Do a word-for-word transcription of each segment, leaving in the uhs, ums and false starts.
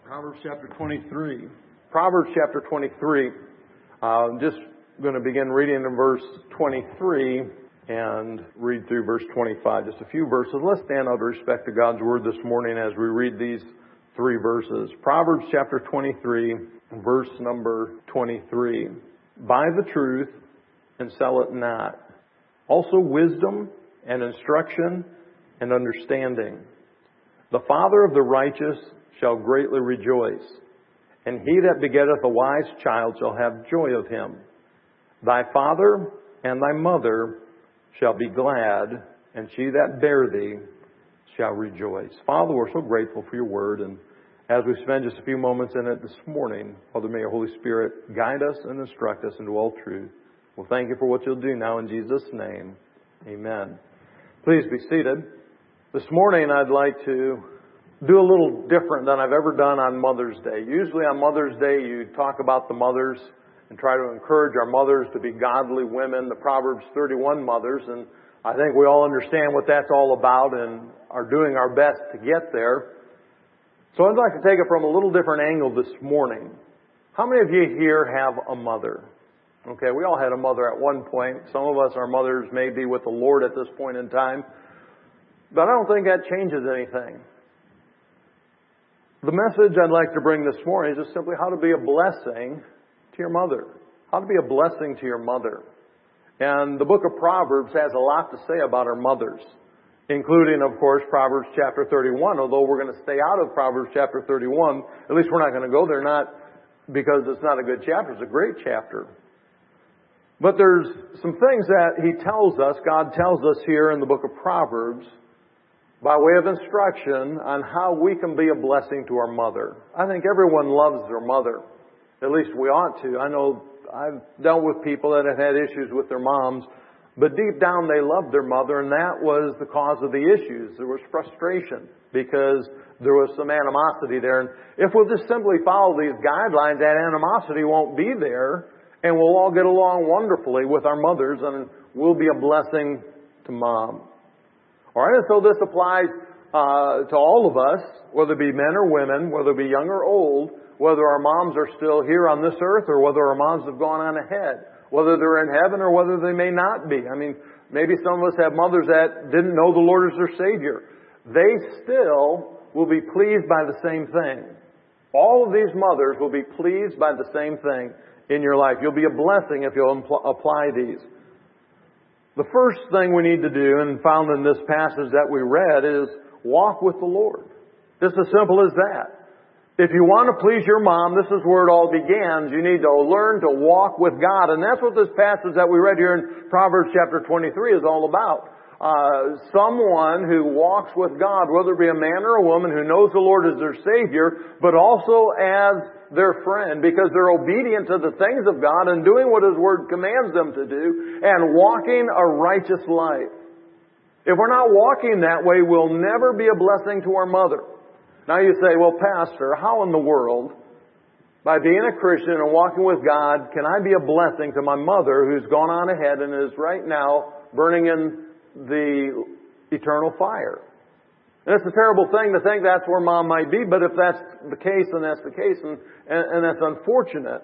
Proverbs chapter twenty-three. Proverbs chapter twenty-three. Uh, just going to begin reading in verse twenty-three and read through verse twenty-five. Just a few verses. Let's stand out of respect to God's Word this morning as we read these three verses. Proverbs chapter twenty-three, verse number twenty-three. Buy the truth and sell it not. Also wisdom and instruction and understanding. The father of the righteous shall greatly rejoice, and he that begetteth a wise child shall have joy of him. Thy father and thy mother shall be glad, and she that bare thee shall rejoice. Father, we're so grateful for your word, and as we spend just a few moments in it this morning, Father, may your Holy Spirit guide us and instruct us into all truth. Well, thank you for what you'll do now in Jesus' name. Amen. Please be seated. This morning I'd like to do a little different than I've ever done on Mother's Day. Usually on Mother's Day you talk about the mothers and try to encourage our mothers to be godly women, the Proverbs thirty-one mothers, and I think we all understand what that's all about and are doing our best to get there. So I'd like to take it from a little different angle this morning. How many of you here have a mother? Okay, we all had a mother at one point. Some of us, our mothers may be with the Lord at this point in time, but I don't think that changes anything. The message I'd like to bring this morning is just simply how to be a blessing to your mother. How to be a blessing to your mother. And the book of Proverbs has a lot to say about our mothers, including, of course, Proverbs chapter thirty-one. Although we're going to stay out of Proverbs chapter thirty-one, at least we're not going to go there, not because it's not a good chapter. It's a great chapter. But there's some things that he tells us, God tells us here in the book of Proverbs, by way of instruction on how we can be a blessing to our mother. I think everyone loves their mother. At least we ought to. I know I've dealt with people that have had issues with their moms, but deep down they loved their mother, and that was the cause of the issues. There was frustration because there was some animosity there. And if we'll just simply follow these guidelines, that animosity won't be there, and we'll all get along wonderfully with our mothers, and we'll be a blessing to Mom. All right, and so this applies uh, to all of us, whether it be men or women, whether it be young or old, whether our moms are still here on this earth or whether our moms have gone on ahead, whether they're in heaven or whether they may not be. I mean, maybe some of us have mothers that didn't know the Lord as their Savior. They still will be pleased by the same thing. All of these mothers will be pleased by the same thing in your life. You'll be a blessing if you'll impl- apply these. The first thing we need to do, and found in this passage that we read, is walk with the Lord. Just as simple as that. If you want to please your mom, this is where it all begins. You need to learn to walk with God. And that's what this passage that we read here in Proverbs chapter twenty-three is all about. Uh, someone who walks with God, whether it be a man or a woman who knows the Lord as their Savior, but also as their friend, because they're obedient to the things of God and doing what His Word commands them to do and walking a righteous life. If we're not walking that way, we'll never be a blessing to our mother. Now you say, well, Pastor, how in the world, by being a Christian and walking with God, can I be a blessing to my mother who's gone on ahead and is right now burning in the eternal fire? And it's a terrible thing to think that's where Mom might be, but if that's the case, then that's the case, and, and, and that's unfortunate.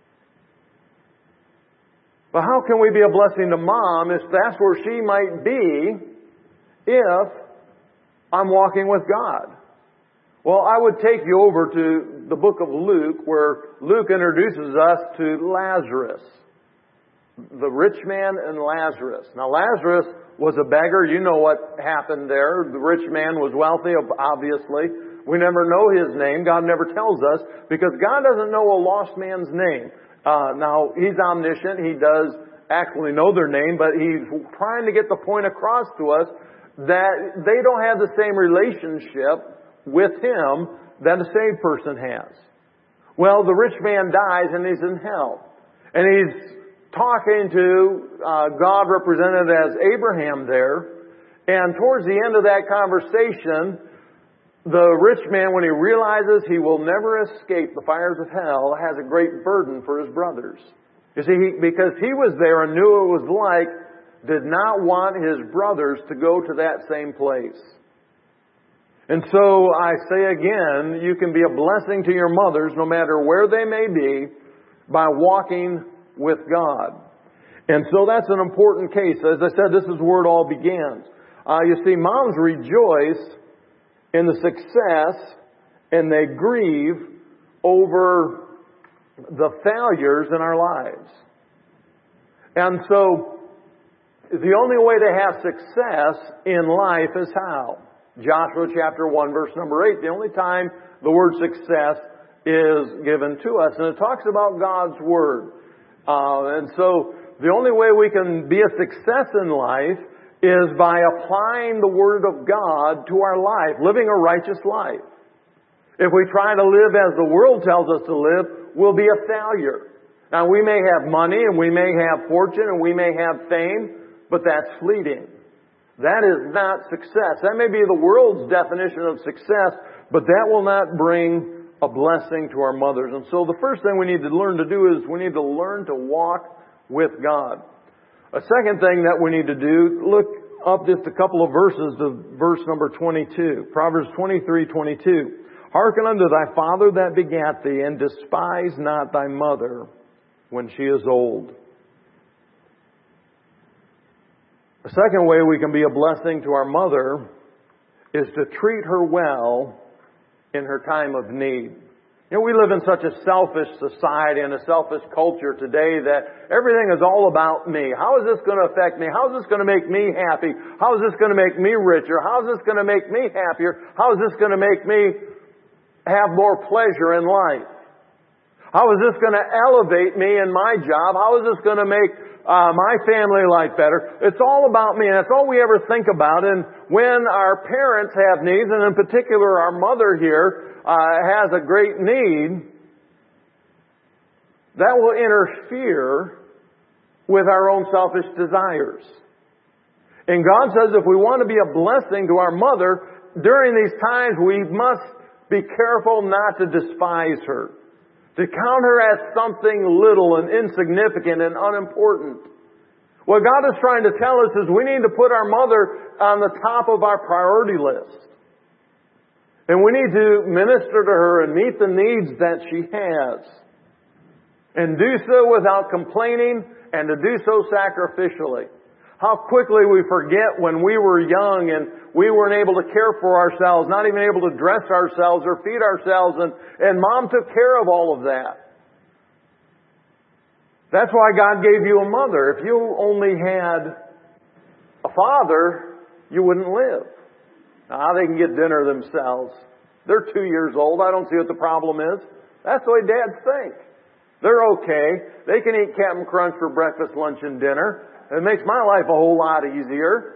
But how can we be a blessing to Mom if that's where she might be if I'm walking with God? Well, I would take you over to the book of Luke, where Luke introduces us to Lazarus. The rich man and Lazarus. Now, Lazarus was a beggar. You know what happened there. The rich man was wealthy, obviously. We never know his name. God never tells us, because God doesn't know a lost man's name. Uh, now, He's omniscient. He does actually know their name, but He's trying to get the point across to us that they don't have the same relationship with Him that a saved person has. Well, the rich man dies and he's in hell. And he's talking to uh, God represented as Abraham there. And towards the end of that conversation, the rich man, when he realizes he will never escape the fires of hell, has a great burden for his brothers. You see, he, because he was there and knew what it was like, did not want his brothers to go to that same place. And so I say again, you can be a blessing to your mothers no matter where they may be by walking with God. And so that's an important case. As I said, this is where it all begins. Uh, you see, moms rejoice in the success and they grieve over the failures in our lives. And so the only way to have success in life is how? Joshua chapter one verse number eight. The only time the word success is given to us. And it talks about God's Word. Uh, and so the only way we can be a success in life is by applying the Word of God to our life, living a righteous life. If we try to live as the world tells us to live, we'll be a failure. Now we may have money and we may have fortune and we may have fame, but that's fleeting. That is not success. That may be the world's definition of success, but that will not bring a blessing to our mothers. And so the first thing we need to learn to do is we need to learn to walk with God. A second thing that we need to do, look up just a couple of verses to verse number twenty-two. Proverbs twenty-three twenty-two. Hearken unto thy father that begat thee, and despise not thy mother when she is old. The second way we can be a blessing to our mother is to treat her well in her time of need. You know, we live in such a selfish society and a selfish culture today that everything is all about me. How is this going to affect me? How is this going to make me happy? How is this going to make me richer? How is this going to make me happier? How is this going to make me have more pleasure in life? How is this going to elevate me in my job? How is this going to make uh, my family life better? It's all about me, and that's all we ever think about. And when our parents have needs, and in particular our mother here uh, has a great need, that will interfere with our own selfish desires. And God says if we want to be a blessing to our mother, during these times we must be careful not to despise her. To count her as something little and insignificant and unimportant. What God is trying to tell us is we need to put our mother on the top of our priority list. And we need to minister to her and meet the needs that she has. And do so without complaining and to do so sacrificially. How quickly we forget when we were young and we weren't able to care for ourselves, not even able to dress ourselves or feed ourselves, and, and Mom took care of all of that. That's why God gave you a mother. If you only had a father, you wouldn't live. Now, they can get dinner themselves. They're two years old. I don't see what the problem is. That's the way dads think. They're okay. They can eat Captain Crunch for breakfast, lunch, and dinner. It makes my life a whole lot easier.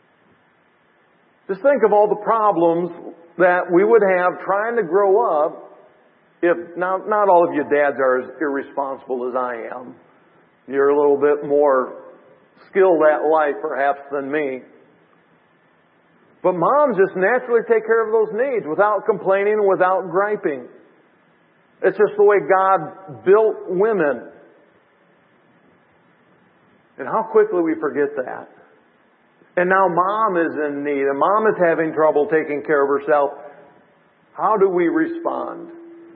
Just think of all the problems that we would have trying to grow up if, now, not all of you dads are as irresponsible as I am. You're a little bit more skilled at life perhaps than me. But moms just naturally take care of those needs without complaining and without griping. It's just the way God built women. And how quickly we forget that. And now Mom is in need, and Mom is having trouble taking care of herself. How do we respond?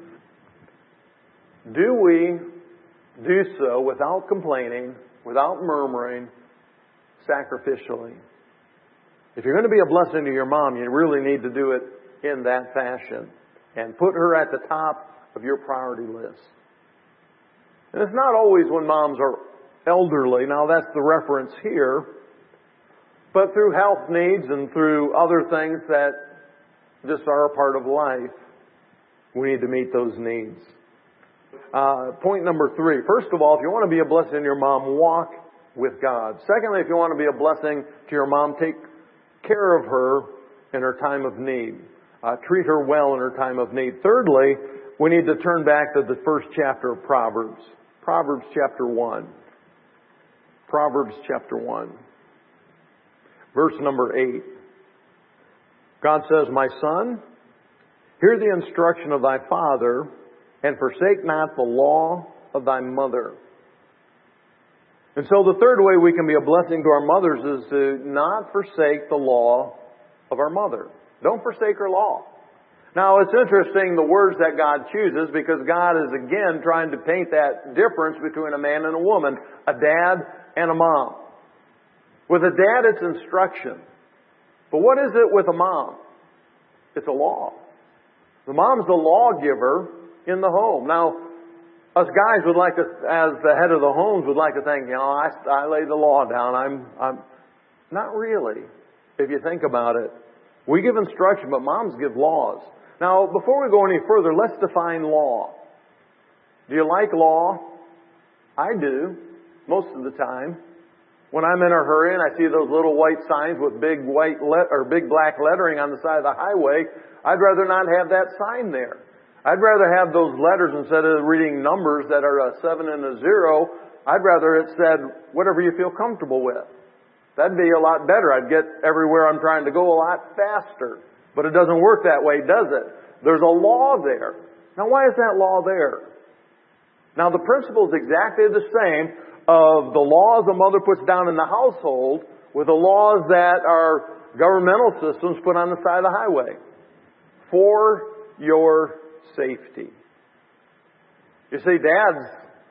Do we do so without complaining, without murmuring, sacrificially? If you're going to be a blessing to your mom, you really need to do it in that fashion. And put her at the top of your priority list. And it's not always when moms are elderly. Now that's the reference here. But through health needs and through other things that just are a part of life, we need to meet those needs. Uh, point number three. First of all, if you want to be a blessing to your mom, walk with God. Secondly, if you want to be a blessing to your mom, take care of her in her time of need. Uh, treat her well in her time of need. Thirdly, we need to turn back to the first chapter of Proverbs. Proverbs chapter one. Proverbs chapter one. Verse number eight. God says, My son, hear the instruction of thy father, and forsake not the law of thy mother. And so the third way we can be a blessing to our mothers is to not forsake the law of our mother. Don't forsake her law. Now, it's interesting the words that God chooses, because God is again trying to paint that difference between a man and a woman, a dad and a mom. With a dad, it's instruction. But what is it with a mom? It's a law. The mom's the lawgiver in the home. Now, us guys would like to, as the head of the homes, would like to think, you know, I, I lay the law down. I'm, I'm not really, if you think about it. We give instruction, but moms give laws. Now, before we go any further, let's define law. Do you like law? I do, most of the time. When I'm in a hurry and I see those little white signs with big white let or big black lettering on the side of the highway, I'd rather not have that sign there. I'd rather have those letters, instead of reading numbers that are a seven and a zero, I'd rather it said, whatever you feel comfortable with. That'd be a lot better. I'd get everywhere I'm trying to go a lot faster. But it doesn't work that way, does it? There's a law there. Now, why is that law there? Now, the principle is exactly the same of the laws a mother puts down in the household with the laws that our governmental systems put on the side of the highway. For your safety. You see, dads,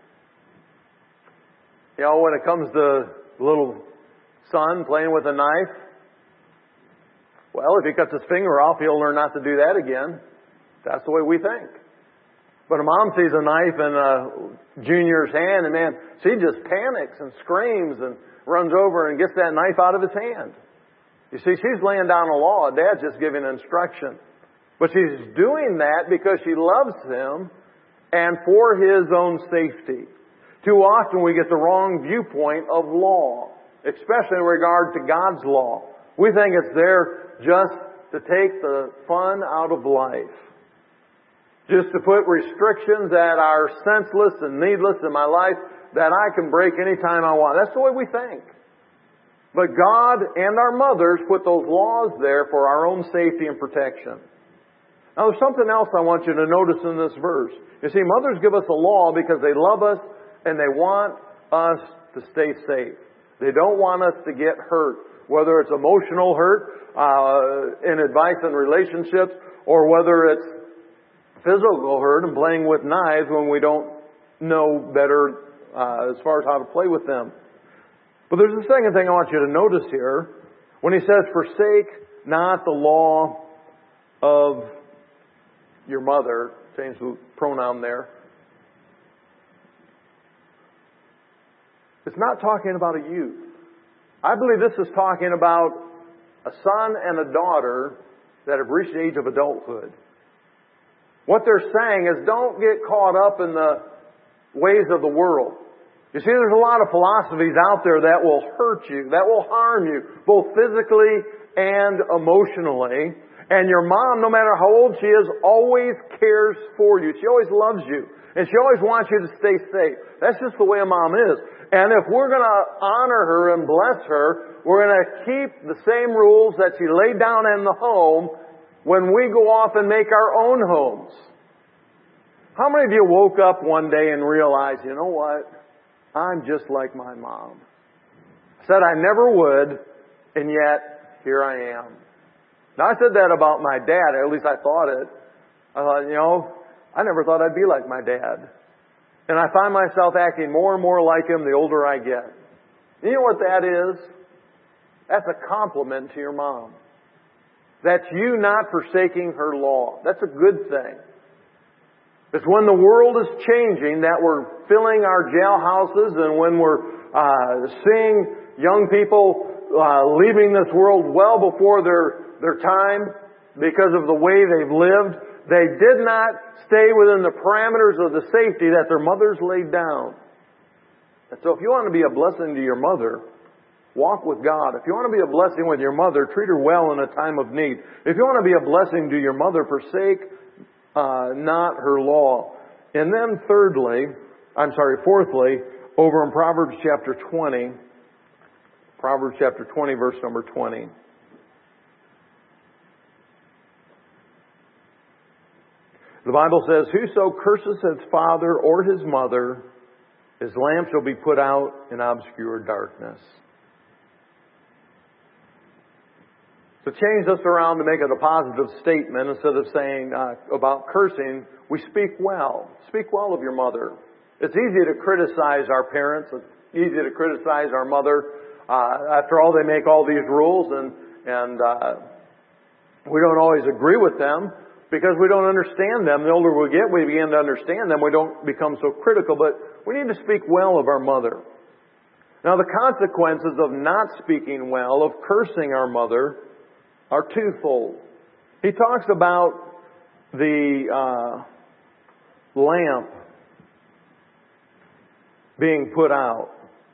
you know, when it comes to little son playing with a knife, well, if he cuts his finger off, he'll learn not to do that again. That's the way we think. But a mom sees a knife in a junior's hand, and man, she just panics and screams and runs over and gets that knife out of his hand. You see, she's laying down a law. Dad's just giving instruction. But she's doing that because she loves him and for his own safety. Too often we get the wrong viewpoint of law, especially in regard to God's law. We think it's there just to take the fun out of life. Just to put restrictions that are senseless and needless in my life that I can break anytime I want. That's the way we think. But God and our mothers put those laws there for our own safety and protection. Now, there's something else I want you to notice in this verse. You see, mothers give us a law because they love us and they want us to stay safe. They don't want us to get hurt, whether it's emotional hurt uh, in advice and relationships, or whether it's physical hurt and playing with knives when we don't know better uh, as far as how to play with them. But there's a second thing I want you to notice here. When he says, forsake not the law of your mother, change the pronoun there. It's not talking about a youth. I believe this is talking about a son and a daughter that have reached the age of adulthood. What they're saying is, don't get caught up in the ways of the world. You see, there's a lot of philosophies out there that will hurt you, that will harm you, both physically and emotionally. And your mom, no matter how old she is, always cares for you. She always loves you. And she always wants you to stay safe. That's just the way a mom is. And if we're going to honor her and bless her, we're going to keep the same rules that she laid down in the home when we go off and make our own homes. How many of you woke up one day and realized, you know what? I'm just like my mom. I said I never would, and yet here I am. Now, I said that about my dad. At least I thought it. I thought, you know, I never thought I'd be like my dad. And I find myself acting more and more like him the older I get. You know what that is? That's a compliment to your mom. That's you not forsaking her law. That's a good thing. It's when the world is changing that we're filling our jailhouses, and when we're uh, seeing young people uh, leaving this world well before their their time because of the way they've lived. They did not stay within the parameters of the safety that their mothers laid down. And so if you want to be a blessing to your mother, walk with God. If you want to be a blessing with your mother, treat her well in a time of need. If you want to be a blessing to your mother, forsake uh, not her law. And then thirdly, I'm sorry, fourthly, over in Proverbs chapter twenty, Proverbs chapter twenty, verse number twenty. The Bible says, whoso curses his father or his mother, his lamp shall be put out in obscure darkness. to change this around to make it a positive statement, instead of saying uh, about cursing, we speak well. Speak well of your mother. It's easy to criticize our parents. It's easy to criticize our mother. Uh, after all, they make all these rules, and and uh, we don't always agree with them because we don't understand them. The older we get, we begin to understand them. We don't become so critical, but we need to speak well of our mother. Now, the consequences of not speaking well, of cursing our mother, are twofold. He talks about the uh, lamp being put out.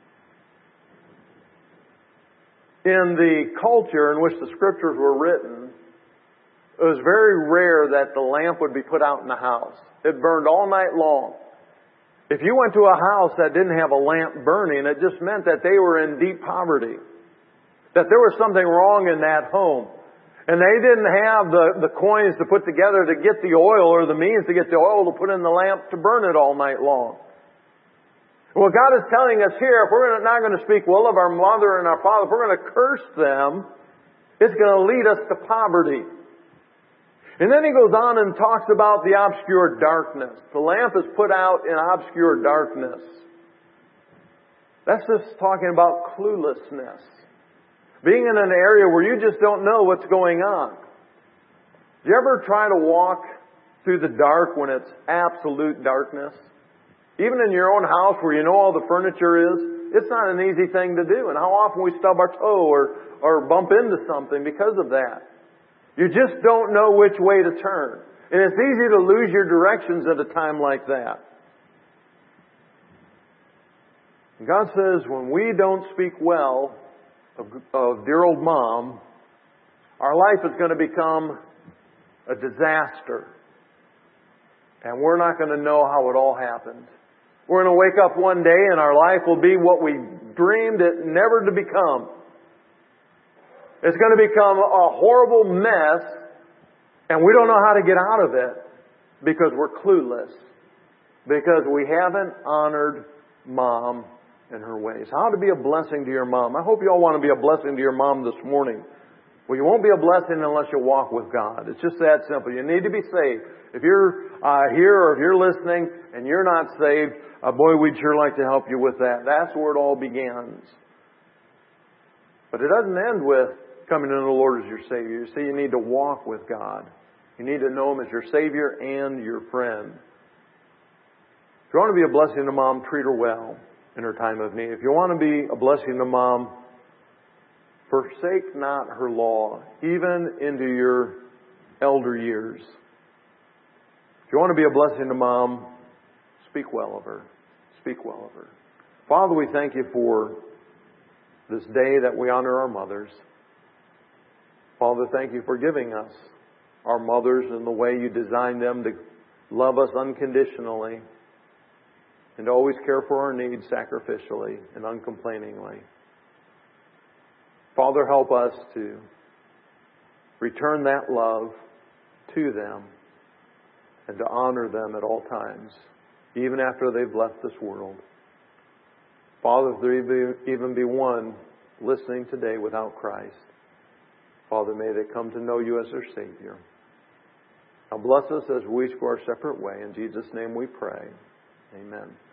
In the culture in which the Scriptures were written, it was very rare that the lamp would be put out in the house. It burned all night long. If you went to a house that didn't have a lamp burning, it just meant that they were in deep poverty. That there was something wrong in that home. And they didn't have the, the coins to put together to get the oil, or the means to get the oil to put in the lamp to burn it all night long. Well, God is telling us here, if we're not going to speak well of our mother and our father, if we're going to curse them, it's going to lead us to poverty. And then he goes on and talks about the obscure darkness. The lamp is put out in obscure darkness. That's just talking about cluelessness. Being in an area where you just don't know what's going on. Do you ever try to walk through the dark when it's absolute darkness? Even in your own house where you know all the furniture is, it's not an easy thing to do. And how often we stub our toe or, or bump into something because of that. You just don't know which way to turn. And it's easy to lose your directions at a time like that. And God says when we don't speak well of, of dear old Mom, our life is going to become a disaster. And we're not going to know how it all happened. We're going to wake up one day and our life will be what we dreamed it never to become. It's going to become a horrible mess, and we don't know how to get out of it because we're clueless. Because we haven't honored Mom in her ways. How to be a blessing to your mom. I hope you all want to be a blessing to your mom this morning. Well, you won't be a blessing unless you walk with God. It's just that simple. You need to be saved. If you're uh, here or if you're listening and you're not saved, uh, boy, we'd sure like to help you with that. That's where it all begins. But it doesn't end with coming to the Lord as your Savior. You see, you need to walk with God. You need to know Him as your Savior and your friend. If you want to be a blessing to Mom, treat her well in her time of need. If you want to be a blessing to Mom, forsake not her law, even into your elder years. If you want to be a blessing to Mom, speak well of her. Speak well of her. Father, we thank you for this day that we honor our mothers. Father, thank you for giving us our mothers in the way you designed them to love us unconditionally and to always care for our needs sacrificially and uncomplainingly. Father, help us to return that love to them and to honor them at all times, even after they've left this world. Father, if there even be one listening today without Christ, Father, may they come to know you as their Savior. Now bless us as we each go our separate way. In Jesus' name we pray. Amen.